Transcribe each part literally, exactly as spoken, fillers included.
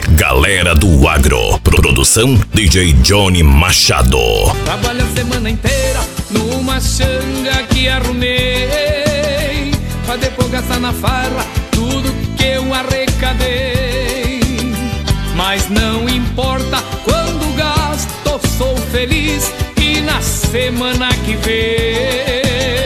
Galera do Agro. Produção D J Johnny Machado. Trabalho a semana inteira numa xanga que arrumei, pra depois gastar na farra tudo que eu arrecadei. Mas não importa quando gasto, sou feliz, e na semana que vem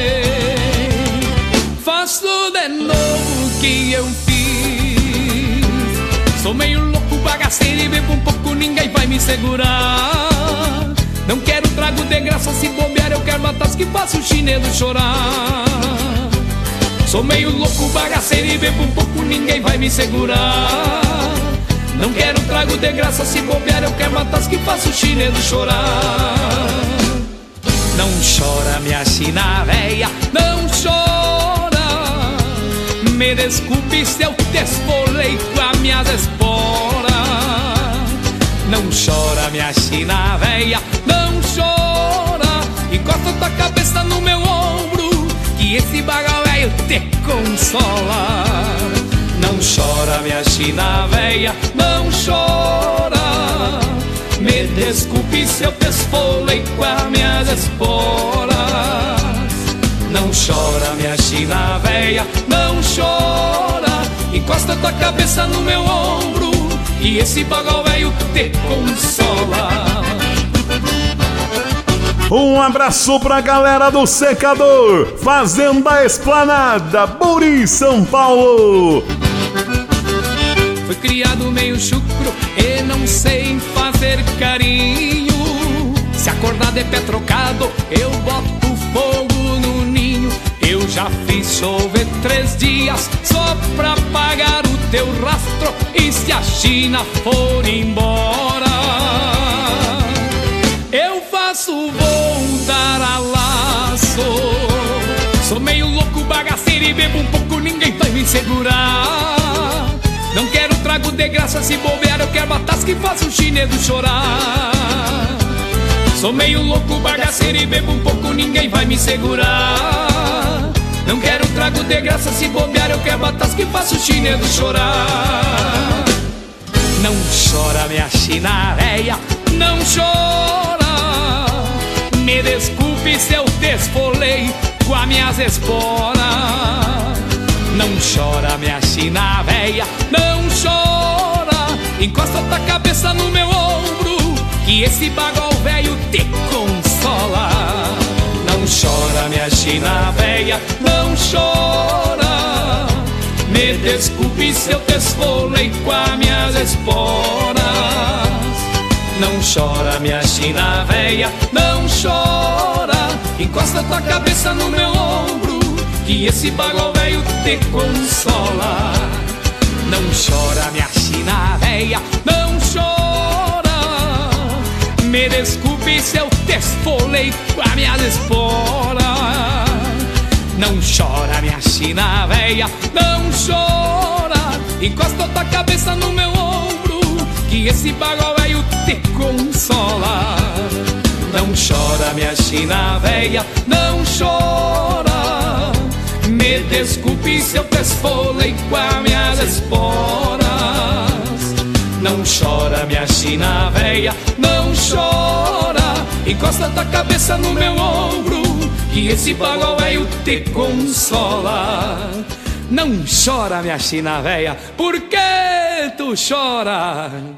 faço de novo o que eu fiz. Sou meio louco, bagaceiro, e bebo um pouco, ninguém vai me segurar. Não quero trago de graça, se bobear eu quero batas que faço o chinelo chorar. Sou meio louco, bagaceiro, e bebo um pouco, ninguém vai me segurar. Não quero trago de graça, se bobear eu quero batas que faço o chinelo chorar. Não chora minha china véia, não chora. Me desculpe se eu te esfolei com as minhas esporas. Não chora minha china véia, não chora. Encosta tua cabeça no meu ombro, que esse bagal velho te consola. Não chora minha china véia, não chora. Me desculpe se eu te esfolei com as minhas esporas. Não chora minha china véia, não chora. Encosta tua cabeça no meu ombro, e esse bagal velho te consola. Um abraço pra galera do Secador, Fazenda Esplanada, Buri, São Paulo. Fui criado meio chucro e não sei fazer carinho. Se acordar de pé trocado, eu boto fogo no ninho. Eu já fiz chover três dias só pra pagar o teu rastro. E se a China for embora, eu faço voltar a laço. Sou meio louco, bagaceiro, e bebo um pouco, ninguém vai me segurar. Não quero trago de graça, se bobear eu quero batas que faço o chinelo chorar. Sou meio louco, bagaceiro, e bebo um pouco, ninguém vai me segurar. Não quero trago de graça, se bobear eu quero batas que faço o chinelo chorar. Não chora minha china véia, não chora. Me desculpe se eu te esfolei com as minhas esporas. Não chora minha china véia, não chora. Encosta tua cabeça no meu ombro, que esse bagol velho te consola. Não chora minha china véia, não chora. Me desculpe se eu te esfolei com as minhas esporas. Não chora minha china véia, não chora. Encosta tua cabeça no meu ombro, que esse bagol velho te consola. Não chora minha china véia, não chora. Me desculpe se eu te esfolei com as minhas esporas. Não chora minha china véia, não chora. Encosta tua cabeça no meu ombro, que esse bagol velho te consola. Não chora minha china véia, não chora. Me desculpe se eu te esfolei com as minhas esporas. Não chora minha china véia, não chora. Encosta tua cabeça no meu ombro, que esse bagol velho te consola. Não chora minha china véia, por que tu chora?